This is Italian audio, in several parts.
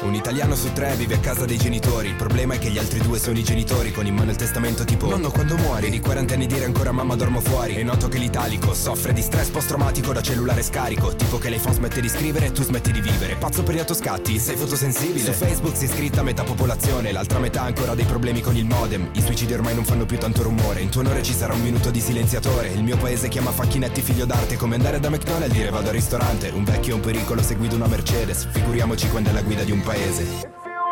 Un italiano su 3 vive a casa dei genitori. Il problema è che gli altri 2 sono i genitori, con in mano il testamento tipo: nonno, quando muori? Di 40 anni dire ancora mamma dormo fuori. E noto che l'italico soffre di stress post-traumatico da cellulare scarico. Tipo che l'iPhone smette di scrivere e tu smetti di vivere. Pazzo per gli autoscatti, sei fotosensibile. Su Facebook si è iscritta metà popolazione, l'altra metà ha ancora dei problemi con il modem. I suicidi ormai non fanno più tanto rumore. In tuo onore ci sarà un minuto di silenziatore. Il mio paese chiama Facchinetti figlio d'arte. Come andare da McDonald's e dire vado al ristorante. Un vecchio è un pericolo se guida una Mercedes. Figuriamoci quando è la guida di un paese.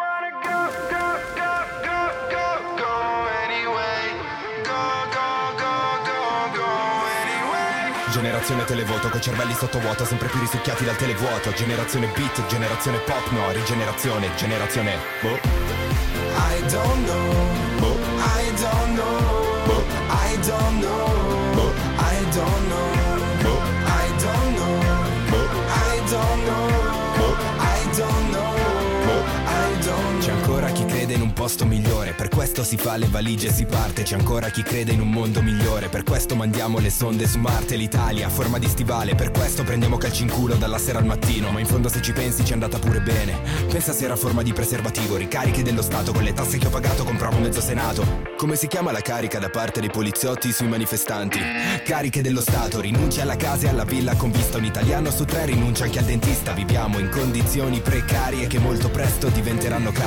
Generazione televoto, coi cervelli sottovuoto, sempre più risucchiati dal televuoto. Generazione beat, generazione pop, no, rigenerazione, generazione boh. I don't know, boh. I don't know, boh. I don't know, boh. I don't know, boh. I don't know, boh. I don't know, boh. I don't know, boh. I don't know. C'è ancora chi crede in un posto migliore, per questo si fa le valigie e si parte. C'è ancora chi crede in un mondo migliore, per questo mandiamo le sonde su Marte. L'Italia a forma di stivale, per questo prendiamo calci in culo dalla sera al mattino. Ma in fondo se ci pensi ci è andata pure bene. Pensa se era a forma di preservativo, ricariche dello Stato. Con le tasse che ho pagato compravo mezzo Senato. Come si chiama la carica da parte dei poliziotti sui manifestanti? Cariche dello Stato, rinuncia alla casa e alla villa con vista. Un italiano su 3 rinuncia anche al dentista. Viviamo in condizioni precarie che molto presto diventeranno carie.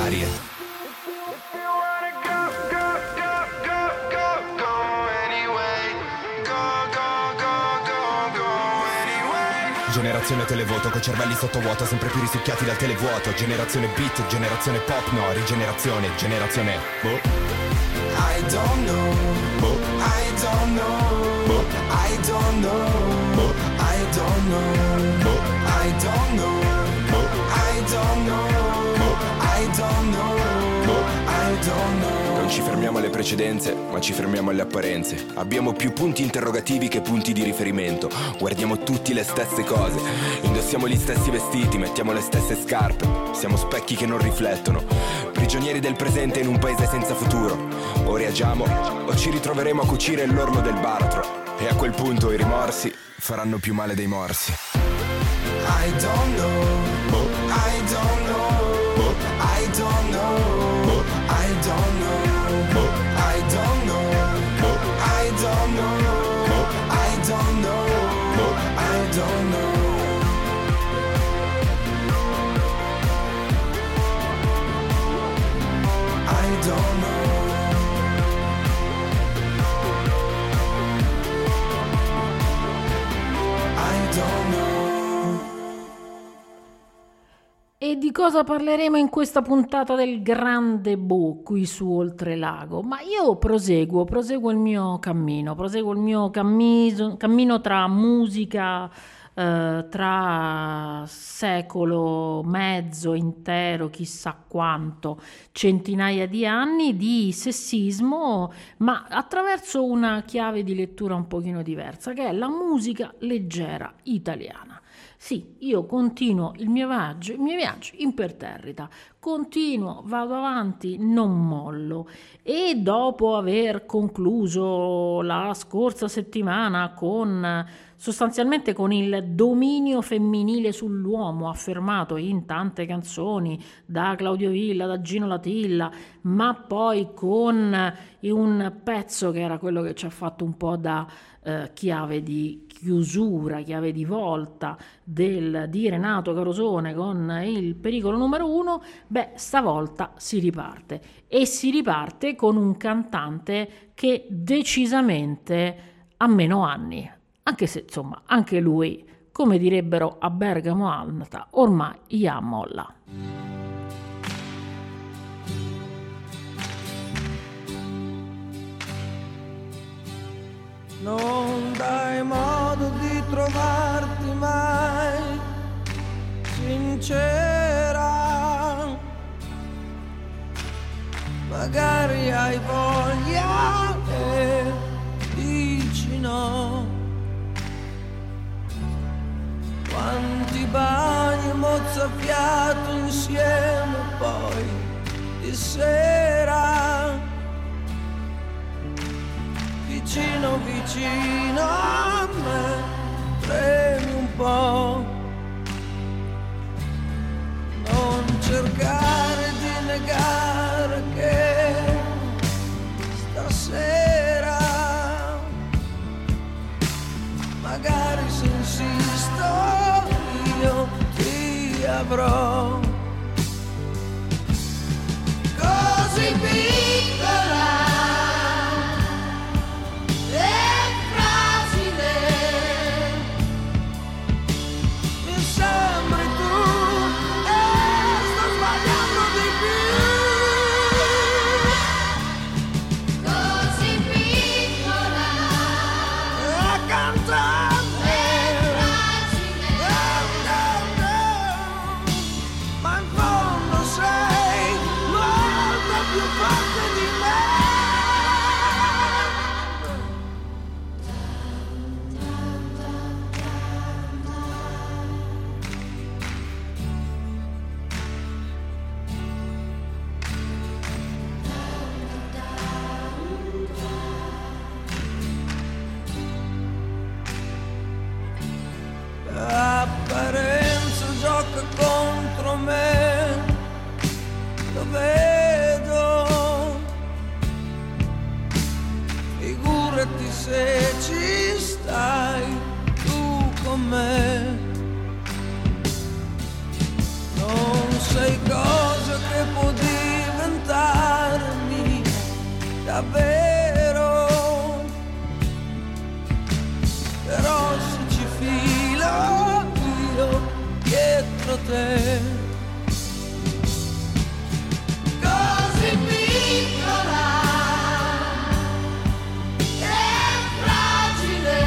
Generazione televoto, coi cervelli sottovuoto, sempre più risucchiati dal televuoto. Generazione beat, generazione pop, no, rigenerazione, generazione boh. I don't know, boh. I don't know, boh. I don't know, boh. I don't know, boh. I don't know, boh. I don't know, boh. I don't know, boh. I don't know. Non ci fermiamo alle precedenze, ma ci fermiamo alle apparenze. Abbiamo più punti interrogativi che punti di riferimento. Guardiamo tutti le stesse cose, indossiamo gli stessi vestiti, mettiamo le stesse scarpe. Siamo specchi che non riflettono, prigionieri del presente in un paese senza futuro. O reagiamo o ci ritroveremo a cucire l'orlo del baratro. E a quel punto i rimorsi faranno più male dei morsi. I don't know, boh. I don't know, boh. I don't know, boh. I don't know, boh. I don't know, boh. I don't know, boh. I don't know, boh. I don't know. I don't know. I don't know. E di cosa parleremo in questa puntata del Grande Bo qui su Oltrelago? Ma io proseguo il mio cammino tra musica, tra secolo, mezzo, intero, chissà quanto, centinaia di anni di sessismo, ma attraverso una chiave di lettura un pochino diversa, che è la musica leggera italiana. Sì, io continuo il mio viaggio imperterrita, vado avanti, non mollo. E dopo aver concluso la scorsa settimana sostanzialmente con il dominio femminile sull'uomo affermato in tante canzoni da Claudio Villa, da Gino Latilla, ma poi con un pezzo che era quello che ci ha fatto un po' da chiave di chiusura, chiave di volta di Renato Carosone con il pericolo numero 1, stavolta si riparte, e si riparte con un cantante che decisamente ha meno anni, anche se insomma anche lui, come direbbero a Bergamo Alta, ormai ya molla. Non dai modo di trovarti mai sincera, magari hai voglia e dici no. Quanti bagni mozzafiato insieme poi di sera, vicino vicino a me, tremi un po', non cercare avrò. Così piccola e fragile, mi sembri tu e sto sbagliando di più. Così piccola e cantante e fragile, ma in fondo sei molto più forte di me. L'apparenza gioca contro me, lo vedo. Figurati se ci stai tu con me. Non sei cosa che può diventarmi davvero, però se ci filo io dietro te. Così piccola e fragile,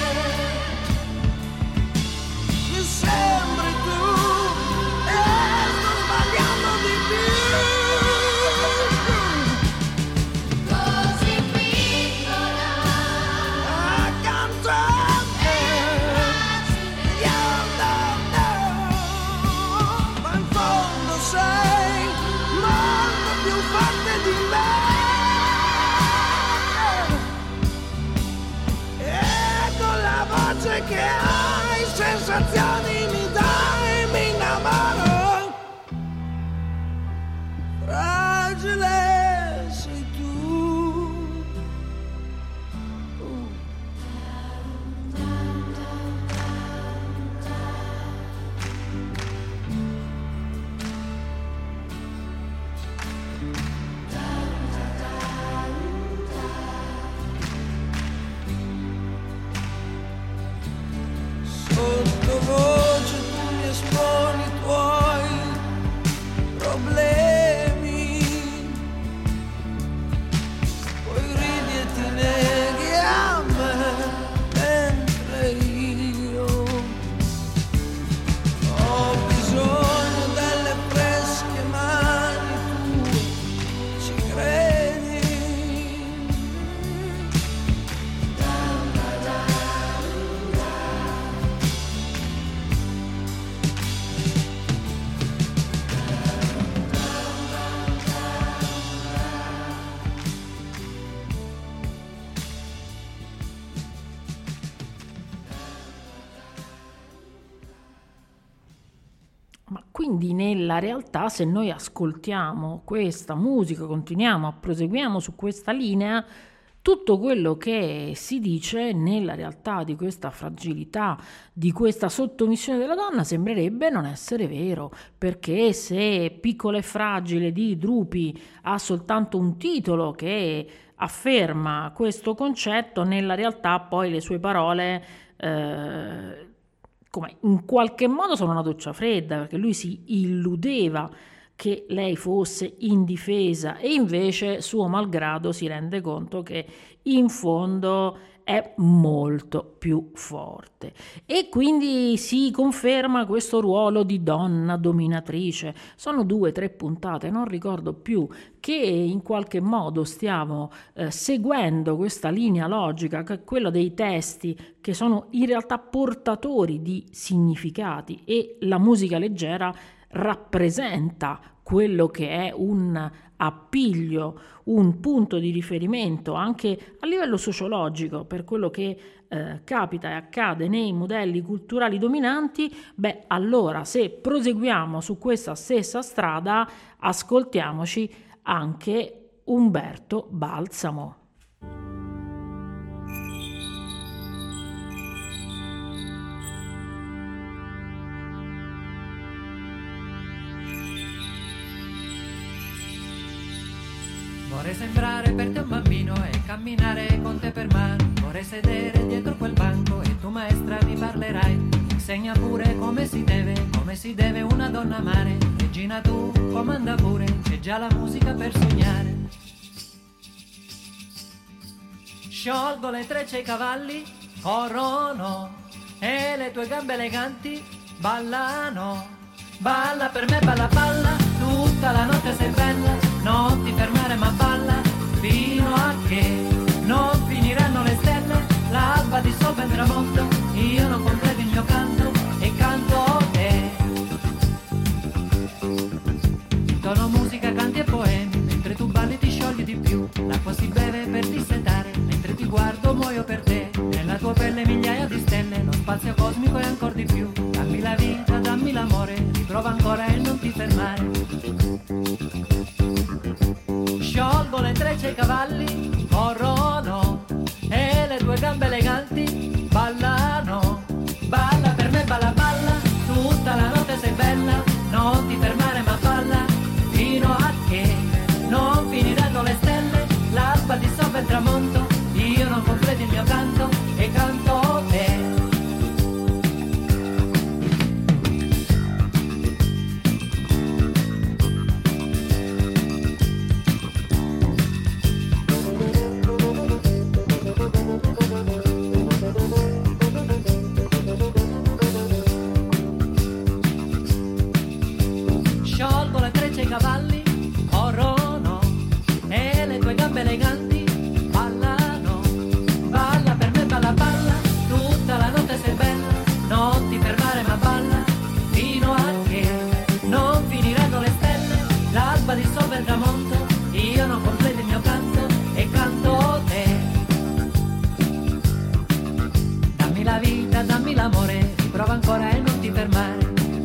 mi sembri tu e sto sbagliando di più. Così piccola e cantante, ma in fondo sei molto più forte di me. E con la voce che hai, sensazioni mi dai, mi innamoro. Fragile sei tu. Sottovoce tu mi esponi i tuoi problemi, poi ridi e ti neghi a me, mentre io ho bisogno delle fresche mani tue, ci credi? Ma quindi nella realtà, se noi ascoltiamo questa musica, continuiamo, proseguiamo su questa linea, tutto quello che si dice nella realtà di questa fragilità, di questa sottomissione della donna, sembrerebbe non essere vero, perché se Piccola e fragile di Drupi ha soltanto un titolo che afferma questo concetto, nella realtà poi le sue parole come in qualche modo sono una doccia fredda, perché lui si illudeva che lei fosse indifesa e invece suo malgrado si rende conto che in fondo è molto più forte e quindi si conferma questo ruolo di donna dominatrice. Sono 2 o 3 puntate, non ricordo più, che in qualche modo stiamo seguendo questa linea logica, che è quella dei testi che sono in realtà portatori di significati, e la musica leggera rappresenta quello che è un appiglio, un punto di riferimento anche a livello sociologico per quello che capita e accade nei modelli culturali dominanti. Beh, allora se proseguiamo su questa stessa strada, ascoltiamoci anche Umberto Balsamo. Vorrei sembrare per te un bambino e camminare con te per mano. Vorrei sedere dietro quel banco e tu maestra mi parlerai. Insegna pure come si deve una donna amare. Regina tu comanda pure, c'è già la musica per sognare. Sciolgo le trecce ai cavalli, corrono e le tue gambe eleganti ballano. Balla per me, balla, balla, tutta la notte sei bella, non ti fermare ma balla, fino a che non finiranno le stelle, l'alba dissolve il tramonto, io non completo il mio canto e canto te. Intono musica, canti e poemi, mentre tu balli ti sciogli di più, l'acqua si beve per dissetare, mentre ti guardo muoio per te, nella tua pelle migliaia di stelle, lo spazio cosmico e ancora di più, dammi la vita, dammi l'amore, riprova ancora e non ti fermare. Sciolgo le trecce ai cavalli, corrono e le tue gambe eleganti ballano. Balla per me, balla, balla, tutta la notte sei bella, non ti fermare ma balla, fino a che non finiranno le stelle, l'alba dissolve il tramonto, io non completo il mio canto e canto te. Sciolgo le trecce ai cavalli, corrono e le tue gambe eleganti ballano. Balla per me, balla, balla, tutta la notte sei bella, non ti fermare ma balla, fino a che non finiranno le stelle, l'alba dissolve il tramonto, io non completo il mio canto e canto te. Dammi la vita, dammi l'amore, riprova ancora e non ti fermare.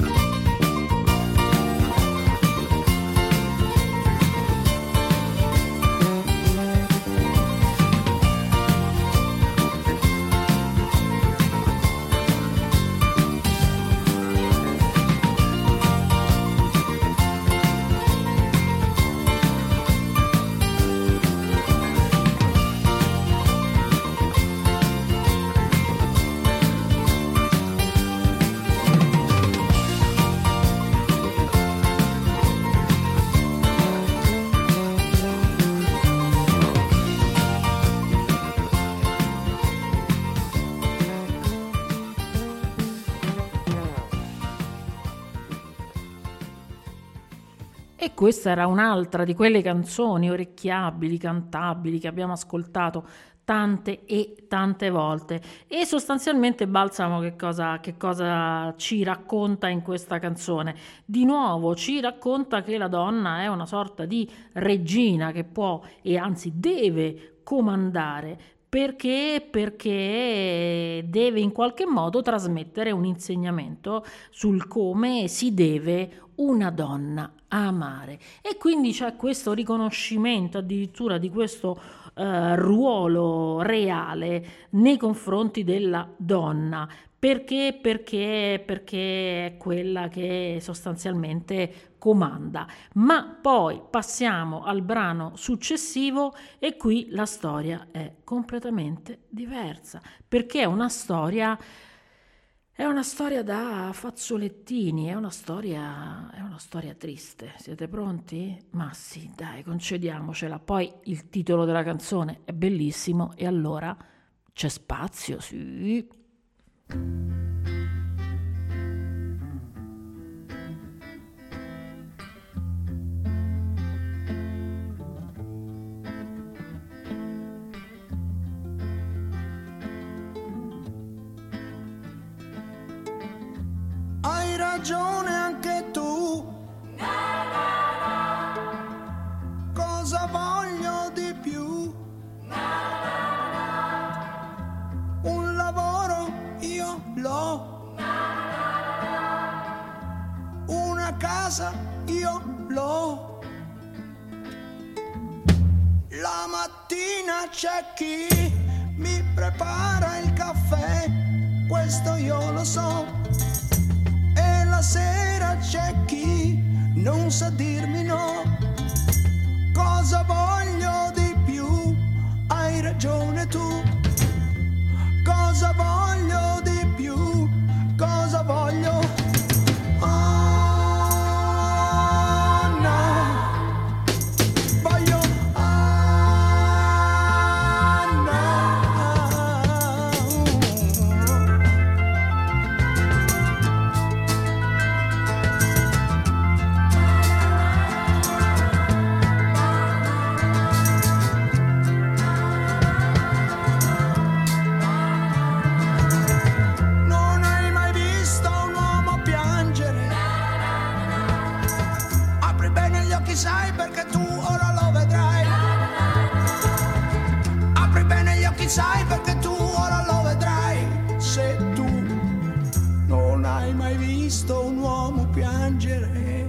E questa era un'altra di quelle canzoni orecchiabili, cantabili che abbiamo ascoltato tante e tante volte. E sostanzialmente Balsamo che cosa ci racconta in questa canzone? Di nuovo ci racconta che la donna è una sorta di regina che può e anzi deve comandare. Perché deve in qualche modo trasmettere un insegnamento sul come si deve una donna amare. E quindi c'è questo riconoscimento addirittura di questo ruolo reale nei confronti della donna. Perché è quella che sostanzialmente comanda. Ma poi passiamo al brano successivo e qui la storia è completamente diversa, perché è una storia da fazzolettini, è una storia triste. Siete pronti? Ma sì, dai, concediamocela. Poi il titolo della canzone è bellissimo e allora c'è spazio, sì. Hai ragione anche tu. Cosa voglio di più? Un lavoro io l'ho. Una casa io l'ho. La mattina c'è chi mi prepara il caffè, questo io lo so. E la sera c'è chi non sa dirmi no. Cosa voglio piangere.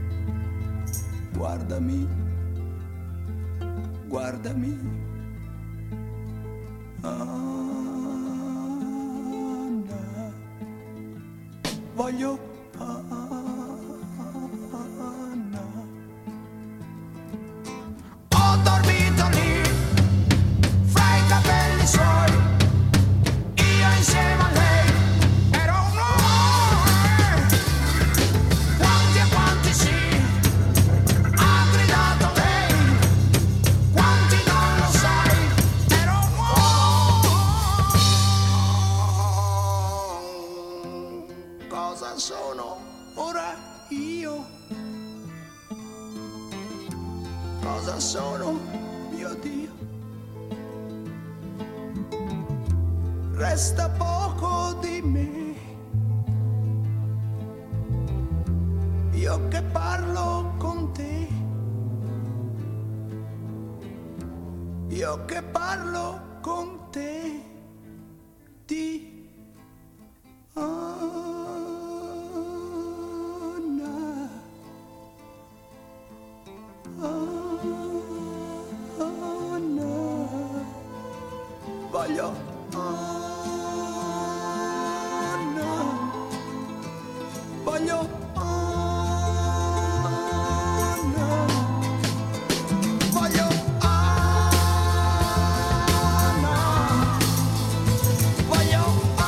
Guardami, guardami, Anna, voglio Anna. Ho dormito lì, fra i capelli suoi, io insieme a lei, ero un uomo. Quanti e quanti sì, ha gridato lei, quanti non lo sai, ero un uomo. Cosa sono ora io? Cosa sono, mio Dio? Resta poco di me, io che parlo con te, io che parlo con te di Anna. Anna, voglio Anna, voglio Anna, voglio Anna, voglio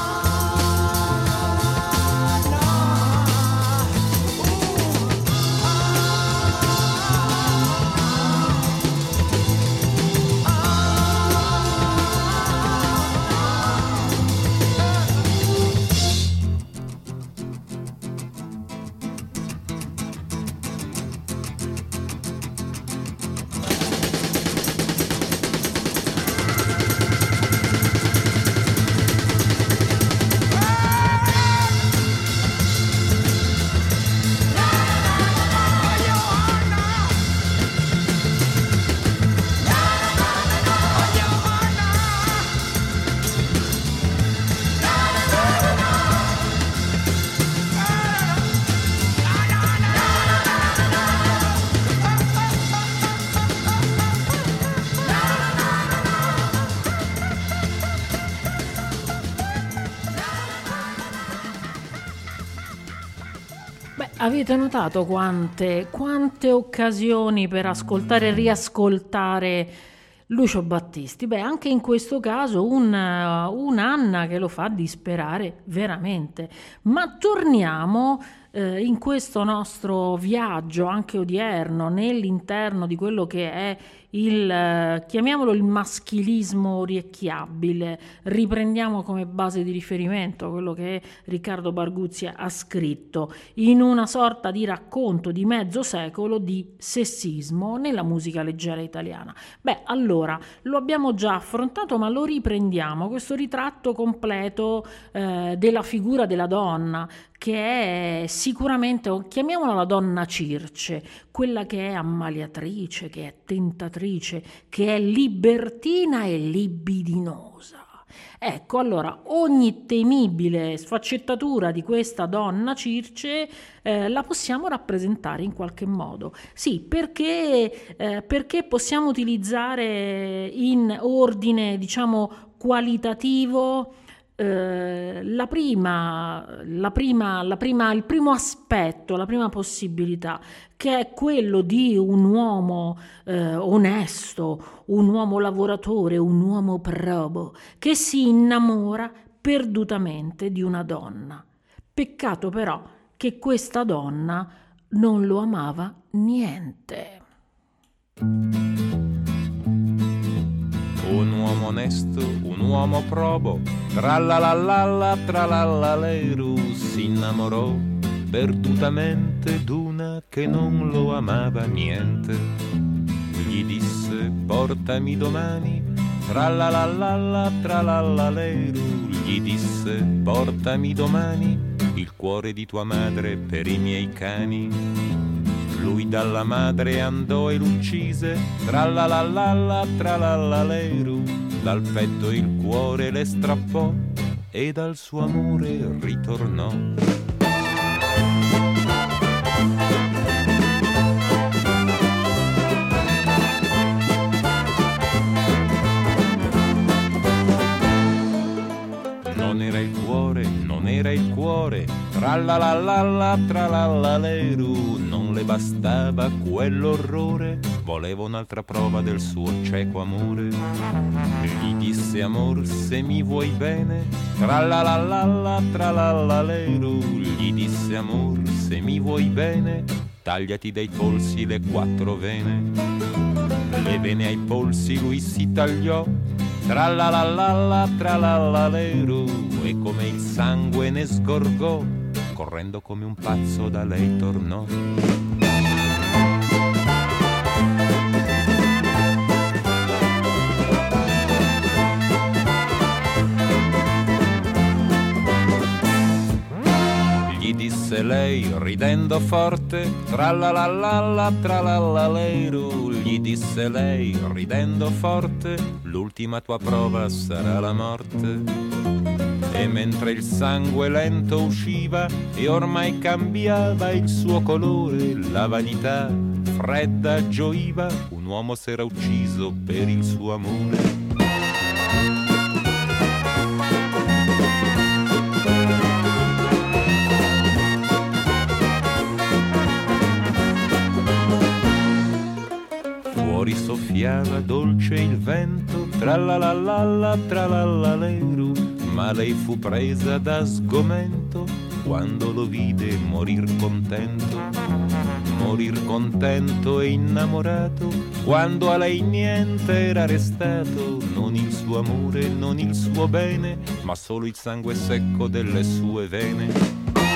Avete notato quante occasioni per ascoltare e riascoltare Lucio Battisti? Beh, anche in questo caso un'Anna che lo fa disperare veramente. Ma torniamo in questo nostro viaggio anche odierno nell'interno di quello che è chiamiamolo il maschilismo orecchiabile. Riprendiamo come base di riferimento quello che Riccardo Barguzzi ha scritto in una sorta di racconto di mezzo secolo di sessismo nella musica leggera italiana. Beh, allora lo abbiamo già affrontato, ma lo riprendiamo, questo ritratto completo della figura della donna, che è sicuramente, chiamiamola la donna Circe, quella che è ammaliatrice, che è tentatrice, che è libertina e libidinosa. Ecco, allora, ogni temibile sfaccettatura di questa donna Circe la possiamo rappresentare in qualche modo. Sì, perché possiamo utilizzare in ordine, diciamo, qualitativo il primo aspetto, la prima possibilità, che è quello di un uomo onesto, un uomo lavoratore, un uomo probo, che si innamora perdutamente di una donna. Peccato però che questa donna non lo amava niente. Un uomo onesto, un uomo probo, tralalala, tralalaleiru, si innamorò perdutamente d'una che non lo amava niente. Gli disse: portami domani, tralalala, tralalaleiru, gli disse: portami domani il cuore di tua madre per i miei cani. Lui dalla madre andò e l'uccise, tralalala, tralalaleiru, dal petto il cuore le strappò e dal suo amore ritornò. Trallalalla, tralallaleru, non le bastava quell'orrore, voleva un'altra prova del suo cieco amore. Gli disse: amor, se mi vuoi bene, trallalalla, tralallaleru, gli disse: amor, se mi vuoi bene, tagliati dai polsi le 4 vene. Le vene ai polsi lui si tagliò, trallalalla, tralallaleru, e come il sangue ne sgorgò, correndo come un pazzo da lei tornò. Gli disse lei ridendo forte, trallalalla, tralallaleru, gli disse lei ridendo forte, l'ultima tua prova sarà la morte. E mentre il sangue lento usciva e ormai cambiava il suo colore, la vanità fredda gioiva, un uomo s'era ucciso per il suo amore. Fuori soffiava dolce il vento, trallalalla, tralallaleru, ma lei fu presa da sgomento quando lo vide morir contento e innamorato, quando a lei niente era restato, non il suo amore, non il suo bene, ma solo il sangue secco delle sue vene.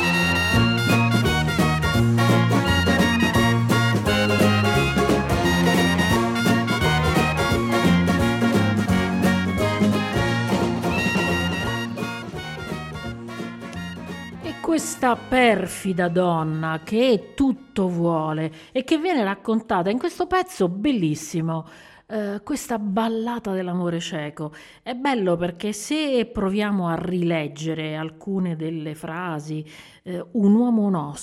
Questa perfida donna che tutto vuole e che viene raccontata in questo pezzo bellissimo, questa ballata dell'amore cieco. È bello perché se proviamo a rileggere alcune delle frasi, un uomo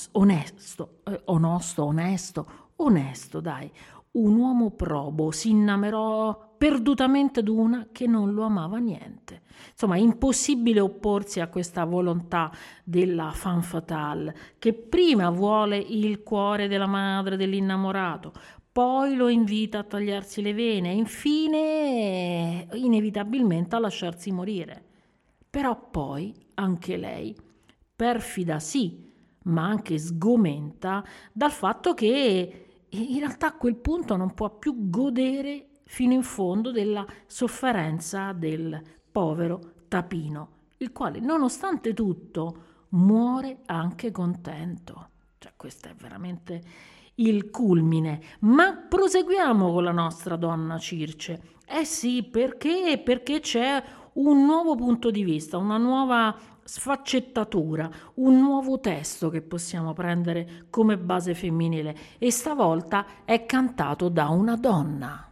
onesto, dai, un uomo probo si innamorò perdutamente d'una che non lo amava niente. Insomma, è impossibile opporsi a questa volontà della femme fatale, che prima vuole il cuore della madre dell'innamorato, poi lo invita a tagliarsi le vene e infine, inevitabilmente, a lasciarsi morire. Però poi anche lei, perfida sì, ma anche sgomenta dal fatto che in realtà a quel punto non può più godere fino in fondo della sofferenza del povero tapino, il quale nonostante tutto muore anche contento. Cioè, questo è veramente il culmine. Ma proseguiamo con la nostra donna Circe. Sì, perché c'è un nuovo punto di vista, una nuova sfaccettatura, un nuovo testo che possiamo prendere come base femminile, e stavolta è cantato da una donna.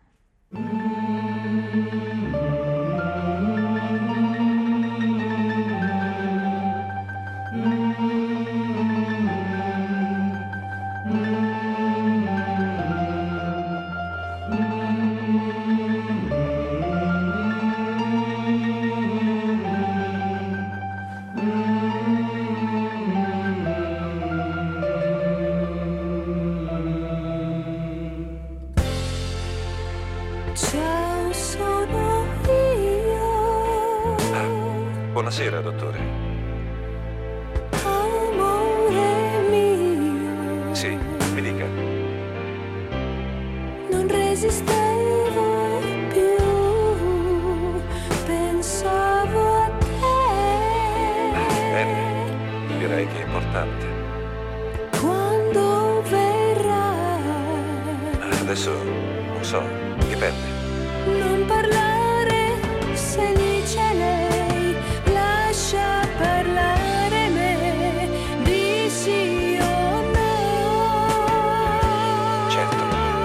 Ciao, sono io. Buonasera, dottore. Amore mio. Sì, mi dica. Non resistevo più, pensavo a te. Bene, direi che è importante. Quando verrai? Adesso non so, dipende. Non parlare se dice lei, lascia parlare me, di sì o no. Certo.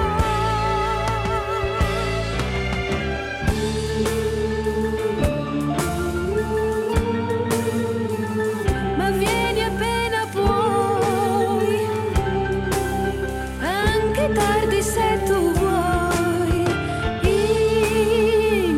Ma vieni appena puoi, anche tardi se tu vuoi.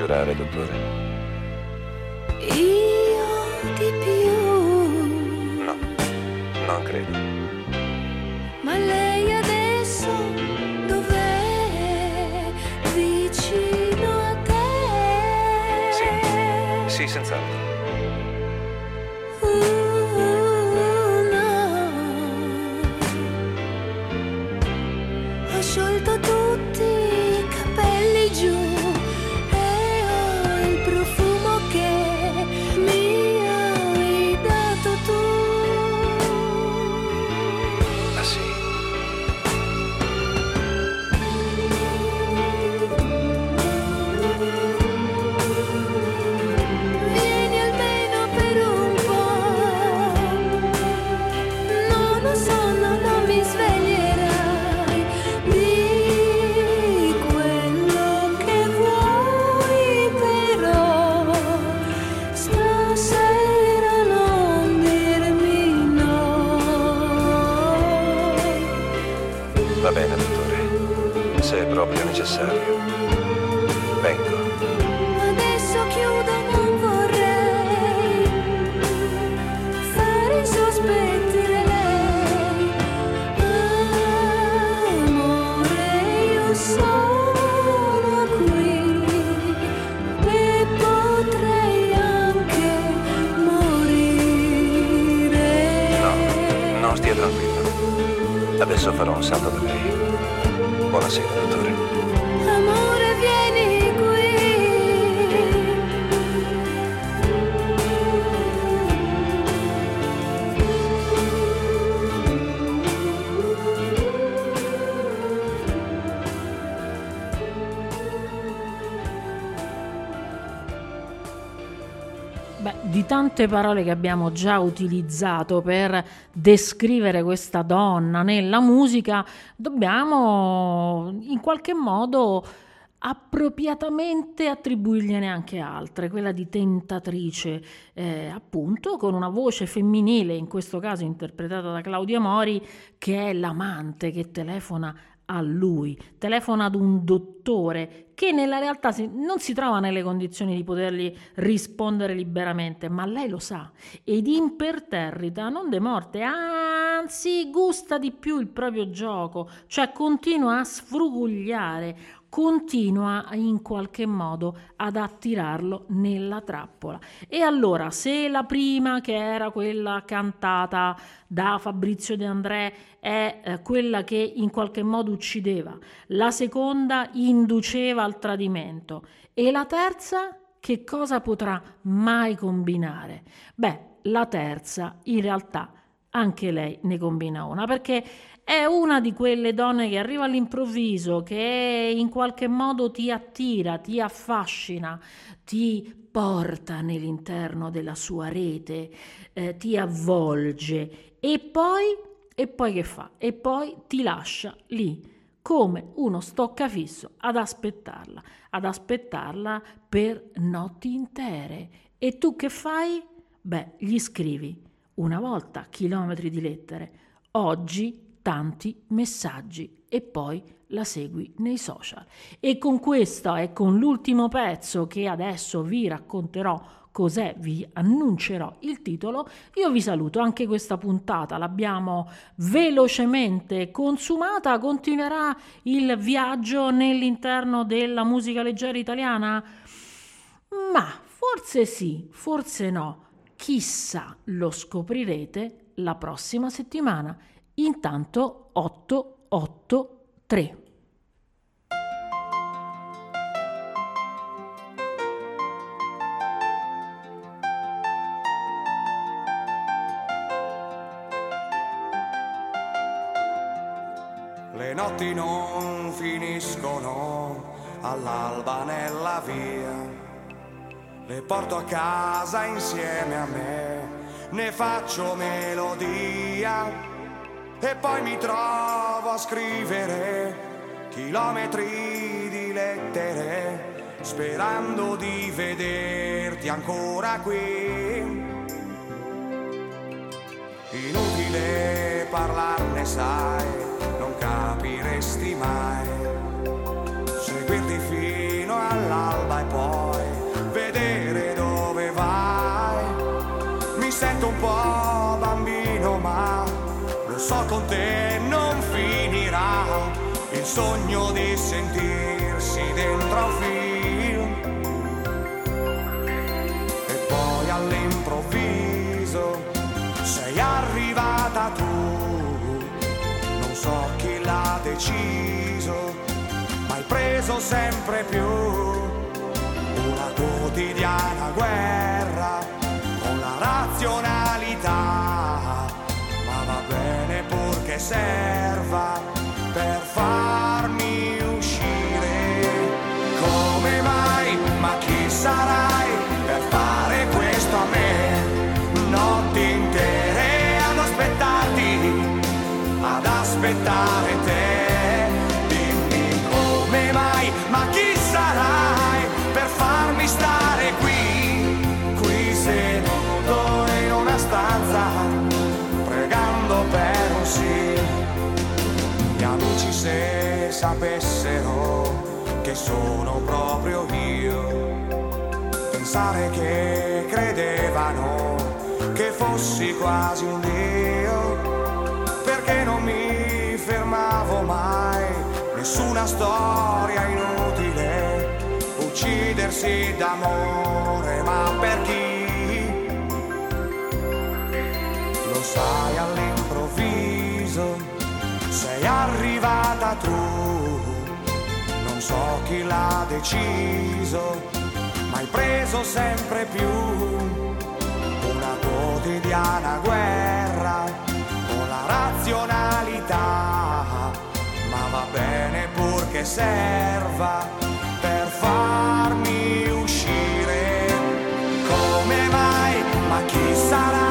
giurare, dottore? Io di più. No, non credo. Ma lei adesso dov'è? Vicino a te? Sì, senz'altro. No. Ho sciolto tutti i capelli giù e ho il profumo che mi hai dato tu. Ah sì? Vieni almeno per un po'. No, lo so, non mi sveglierai di quello che vuoi, però stasera non dirmi no. Va bene, dottore. Se è proprio necessario. Vengo. Adesso chiudo, non vorrei fare insospettire lei. Amore, io sono qui e potrei anche morire. No, stia tranquillo. Adesso farò un salto da lei. Buonasera, dottore. Amore, vieni qui. Beh, di tante parole che abbiamo già utilizzato per descrivere questa donna nella musica, dobbiamo in qualche modo appropriatamente attribuirgliene anche altre, quella di tentatrice, appunto con una voce femminile, in questo caso interpretata da Claudia Mori, che è l'amante che telefona a lui, telefona ad un dottore che nella realtà non si trova nelle condizioni di potergli rispondere liberamente, ma lei lo sa ed imperterrita, non de morte, anzi gusta di più il proprio gioco, cioè continua a sfrugugliare, continua in qualche modo ad attirarlo nella trappola. E allora, se la prima, che era quella cantata da Fabrizio De André, è quella che in qualche modo uccideva, la seconda induceva al tradimento, e la terza che cosa potrà mai combinare? Beh, la terza in realtà anche lei ne combina una, perché è una di quelle donne che arriva all'improvviso, che in qualche modo ti attira, ti affascina, ti porta nell'interno della sua rete, ti avvolge e poi che fa? E poi ti lascia lì come uno stoccafisso ad aspettarla per notti intere. E tu che fai? Beh, gli scrivi una volta chilometri di lettere, oggi tanti messaggi, e poi la segui nei social. E con questo e con l'ultimo pezzo che adesso vi racconterò cos'è, vi annuncerò il titolo, io vi saluto. Anche questa puntata l'abbiamo velocemente consumata. Continuerà il viaggio nell'interno della musica leggera italiana? Ma forse sì, forse no, chissà, lo scoprirete la prossima settimana. Intanto 883. Le notti non finiscono all'alba nella via, le porto a casa insieme a me, ne faccio melodia e poi mi trovo a scrivere chilometri di lettere, sperando di vederti ancora qui. Inutile parlarne, sai, non capiresti mai, seguirti fino all'alba e poi ma lo so con te non finirà il sogno di sentirsi dentro un film. E poi all'improvviso sei arrivata tu, non so chi l'ha deciso, ma hai preso sempre più una quotidiana guerra con la razionalità, ma va bene purché serva per farmi uscire. Come mai, ma chi sarai per fare questo a me? Notti intere ad aspettare te. Dimmi come mai, ma chi sarai per farmi stare qui seduto in una stanza, pregando per un sì. Gli amici se sapessero che sono proprio io, pensare che credevano che fossi quasi un dio, perché non mi fermavo mai, nessuna storia inutile, uccidersi d'amore, ma per chi? Lo sai, all'improvviso sei arrivata tu, non so chi l'ha deciso, ma hai preso sempre più una quotidiana guerra con la razionalità, ma va bene purché serva per farmi uscire. Come mai, ma chi sarà